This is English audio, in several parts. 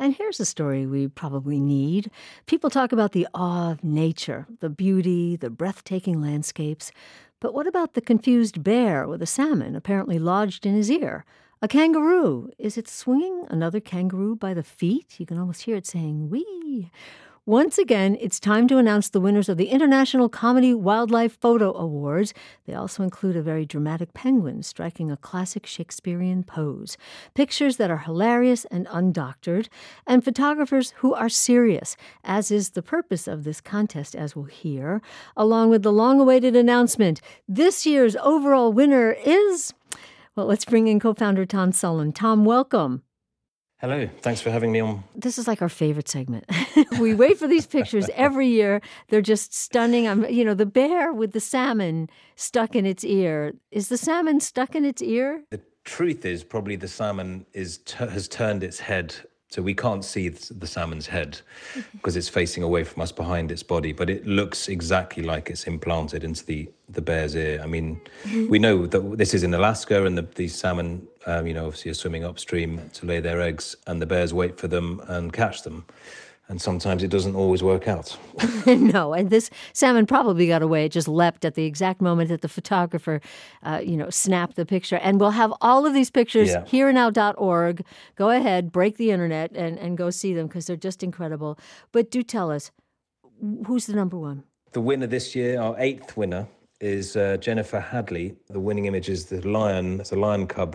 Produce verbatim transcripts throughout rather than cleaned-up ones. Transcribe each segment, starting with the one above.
And here's a story we probably need. People talk about the awe of nature, the beauty, the breathtaking landscapes. But what about the confused bear with a salmon apparently lodged in his ear? A kangaroo. Is it swinging another kangaroo by the feet? You can almost hear it saying, wee. Once again, it's time to announce the winners of the International Comedy Wildlife Photo Awards. They also include a very dramatic penguin striking a classic Shakespearean pose, pictures that are hilarious and undoctored, and photographers who are serious, as is the purpose of this contest, as we'll hear, along with the long-awaited announcement. This year's overall winner is... Well, let's bring in co-founder Tom Sullen. Tom, welcome. Hello. Thanks for having me on. This is like our favorite segment. We wait for these pictures every year. They're just stunning. I'm, you know, the bear with the salmon stuck in its ear. Is the salmon stuck in its ear? The truth is probably the salmon is t- has turned its head. So we can't see the salmon's head because it's facing away from us behind its body, but it looks exactly like it's implanted into the, the bear's ear. I mean, we know that this is in Alaska and the, these salmon, um, you know, obviously are swimming upstream to lay their eggs and the bears wait for them and catch them. And sometimes it doesn't always work out. No, and this salmon probably got away. It just leapt at the exact moment that the photographer, uh, you know, snapped the picture. And we'll have all of these pictures yeah. here now dot org. Go ahead, break the internet, and, and go see them because they're just incredible. But do tell us, who's the number one? The winner this year, our eighth winner, is uh, Jennifer Hadley. The winning image is the lion, it's a lion cub,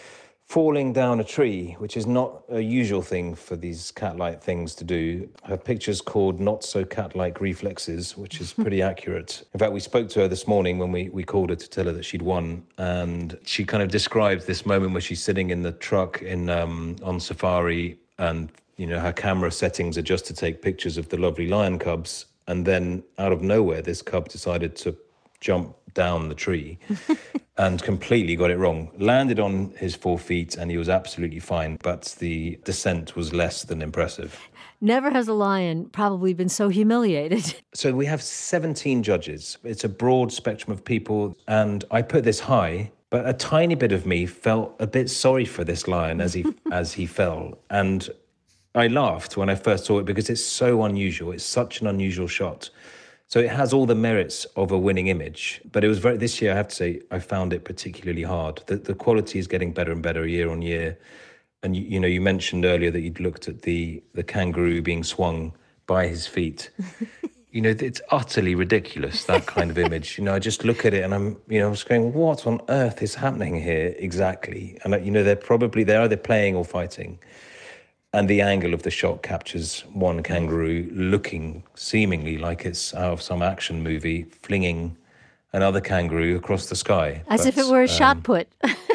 falling down a tree, which is not a usual thing for these cat-like things to do. Her picture's called Not So Cat-Like Reflexes, which is pretty accurate. In fact, we spoke to her this morning when we, we called her to tell her that she'd won, and she kind of describes this moment where she's sitting in the truck in um, on safari, and you know her camera settings are just to take pictures of the lovely lion cubs, and then out of nowhere, this cub decided to jump down the tree and completely got it wrong. Landed on his four feet and he was absolutely fine, but the descent was less than impressive. Never has a lion probably been so humiliated. So we have seventeen judges. It's a broad spectrum of people, and I put this high, but a tiny bit of me felt a bit sorry for this lion as he as he fell. And I laughed when I first saw it because it's so unusual. It's such an unusual shot. So it has all the merits of a winning image, but it was very, this year, I have to say, I found it particularly hard. The, the quality is getting better and better year on year. And, you, you know, you mentioned earlier that you'd looked at the, the kangaroo being swung by his feet. You know, it's utterly ridiculous, that kind of image. You know, I just look at it and I'm, you know, I was going, what on earth is happening here exactly? And, you know, they're probably, they're either playing or fighting. And the angle of the shot captures one kangaroo looking seemingly like it's out of some action movie, flinging another kangaroo across the sky. As but, if it were a um, shot put.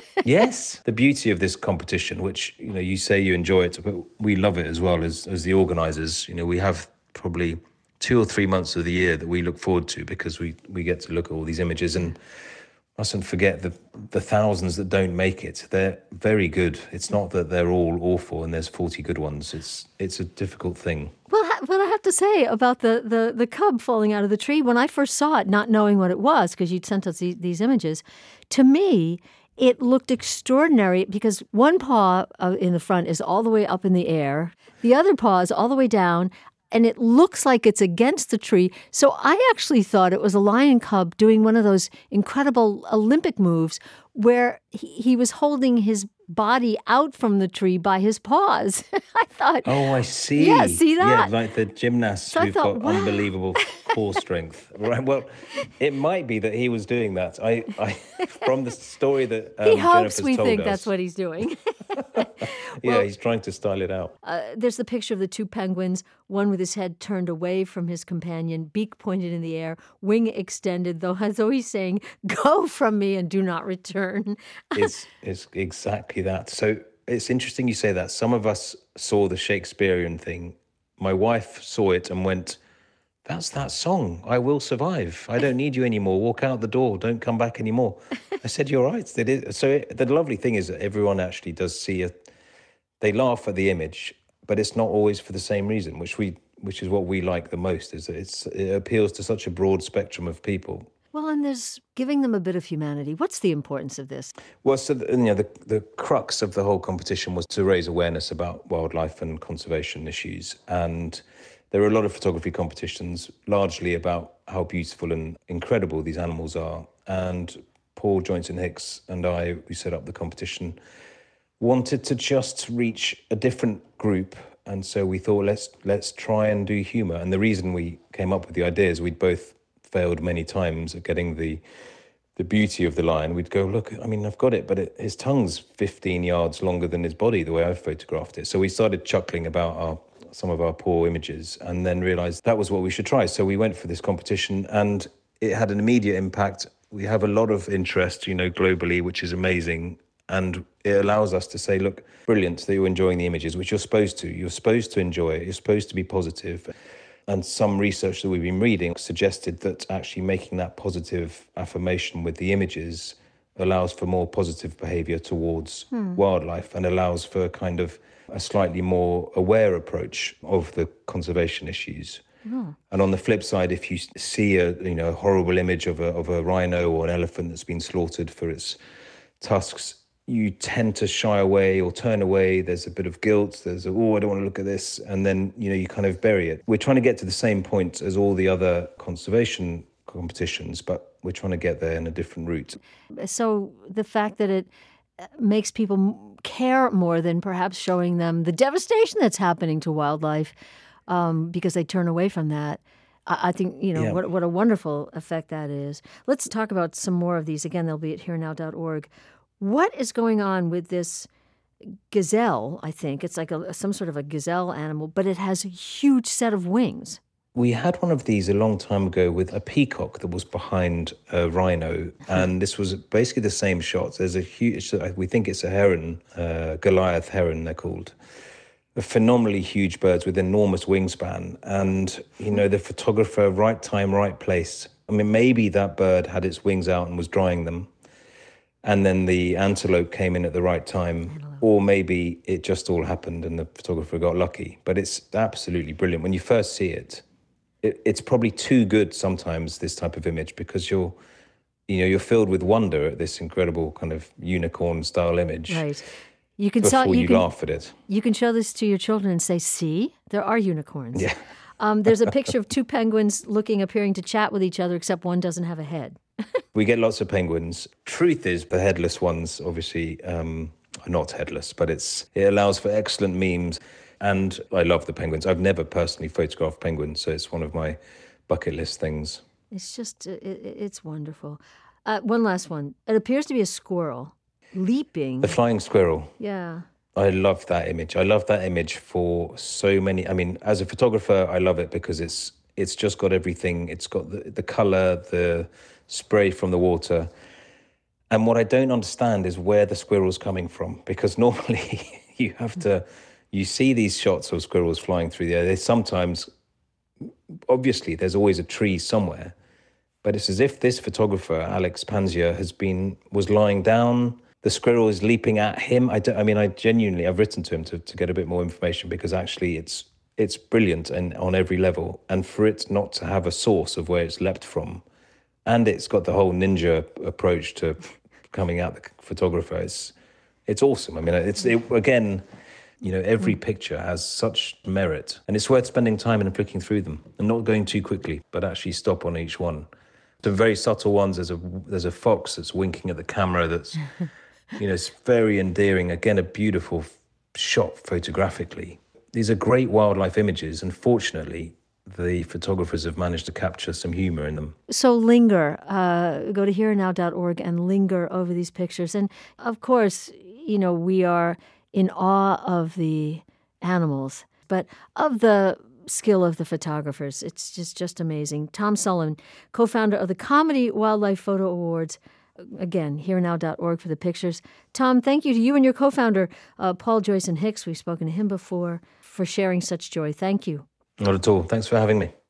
Yes. The beauty of this competition, which, you know, you say you enjoy it, but we love it as well as, as the organisers. You know, we have probably two or three months of the year that we look forward to because we, we get to look at all these images and mustn't forget the the thousands that don't make it. They're very good. It's not that they're all awful and there's forty good ones. It's it's a difficult thing. Well, what I have to say about the, the, the cub falling out of the tree, when I first saw it, not knowing what it was, because you'd sent us these, these images, to me, it looked extraordinary because one paw uh, in the front is all the way up in the air. The other paw is all the way down. And it looks like it's against the tree. So I actually thought it was a lion cub doing one of those incredible Olympic moves where he, he was holding his body out from the tree by his paws. I thought... Oh, I see. Yeah, see that? Yeah, like the gymnasts so who've thought, got wow. unbelievable core strength. Right. Well, it might be that he was doing that. I, I from the story that um, He hopes Jennifer's we told think us, that's what he's doing. Yeah, Well, he's trying to style it out. Uh, there's the picture of the two penguins, one with his head turned away from his companion, beak pointed in the air, wing extended, though as though he's saying, go from me and do not return. It's, it's exactly that. So it's interesting you say that. Some of us saw the Shakespearean thing. My wife saw it and went, that's that song, I Will Survive. I don't need you anymore. Walk out the door. Don't come back anymore. I said, you're right. It is. So it, the lovely thing is that everyone actually does see a, they laugh at the image, but it's not always for the same reason, which we, which is what we like the most, is that it's, it appeals to such a broad spectrum of people. Well, and there's giving them a bit of humanity. What's the importance of this? Well, so the, you know, the, the crux of the whole competition was to raise awareness about wildlife and conservation issues. And there are a lot of photography competitions, largely about how beautiful and incredible these animals are. And Paul Joynson Hicks and I, who set up the competition, wanted to just reach a different group. And so we thought, let's let's try and do humour. And the reason we came up with the idea is we'd both failed many times at getting the the beauty of the lion. We'd go, look, I mean, I've got it, but it, his tongue's fifteen yards longer than his body, the way I've photographed it. So we started chuckling about our some of our poor images and then realised that was what we should try. So we went for this competition and it had an immediate impact. We have a lot of interest, you know, globally, which is amazing. And it allows us to say, look, brilliant that you're enjoying the images, which you're supposed to. You're supposed to enjoy it. You're supposed to be positive. And some research that we've been reading suggested that actually making that positive affirmation with the images allows for more positive behaviour towards hmm. wildlife and allows for kind of a slightly more aware approach of the conservation issues. Oh. And on the flip side, if you see a you know a horrible image of a of a rhino or an elephant that's been slaughtered for its tusks, you tend to shy away or turn away. There's a bit of guilt. There's a, oh, I don't want to look at this. And then, you know, you kind of bury it. We're trying to get to the same point as all the other conservation competitions, but we're trying to get there in a different route. So the fact that it makes people care more than perhaps showing them the devastation that's happening to wildlife um, because they turn away from that. I think, you know, yeah. what, what a wonderful effect that is. Let's talk about some more of these. Again, they'll be at here now dot org. What is going on with this gazelle, I think? It's like a, some sort of a gazelle animal, but it has a huge set of wings. We had one of these a long time ago with a peacock that was behind a rhino, and this was basically the same shot. There's a huge, we think it's a heron, uh, Goliath heron they're called. Phenomenally huge birds with enormous wingspan. And, you know, the photographer, right time, right place. I mean, maybe that bird had its wings out and was drying them. And then the antelope came in at the right time, antelope. Or maybe it just all happened and the photographer got lucky. But it's absolutely brilliant. When you first see it, it it's probably too good sometimes, this type of image, because you're, you know, you're filled with wonder at this incredible kind of unicorn-style image. Right. You can before you, you can, laugh at it. You can show this to your children and say, see, there are unicorns. Yeah. um, there's a picture of two penguins looking, appearing to chat with each other, except one doesn't have a head. We get lots of penguins. Truth is, the headless ones obviously um, are not headless, but it's it allows for excellent memes. And I love the penguins. I've never personally photographed penguins, so it's one of my bucket list things. It's just, it, it's wonderful. Uh, one last one. It appears to be a squirrel leaping. The flying squirrel. Yeah. I love that image. I love that image for so many. I mean, as a photographer, I love it because it's it's just got everything. It's got the, the color, the spray from the water. And what I don't understand is where the squirrel's coming from, because normally you have to, you see these shots of squirrels flying through the air. They sometimes, obviously, there's always a tree somewhere, but it's as if this photographer, Alex Panzier, has been, was lying down. The squirrel is leaping at him. I, don't, I mean, I genuinely, I've written to him to, to get a bit more information, because actually it's it's brilliant and on every level. And for it not to have a source of where it's leapt from, and it's got the whole ninja approach to coming out the photographer, it's, it's awesome. I mean, it's, it, again, you know, every picture has such merit, and it's worth spending time and flicking through them and not going too quickly, but actually stop on each one. The very subtle ones, there's a, there's a fox that's winking at the camera that's, you know, it's very endearing. Again, a beautiful shot photographically. These are great wildlife images, and fortunately, the photographers have managed to capture some humor in them. So linger. Uh, go to here now dot org and linger over these pictures. And of course, you know, we are in awe of the animals, but of the skill of the photographers. It's just, just amazing. Tom Sullivan, co-founder of the Comedy Wildlife Photo Awards. Again, here now dot org for the pictures. Tom, thank you to you and your co-founder, uh, Paul Joynson Hicks. We've spoken to him before, for sharing such joy. Thank you. Not at all. Thanks for having me.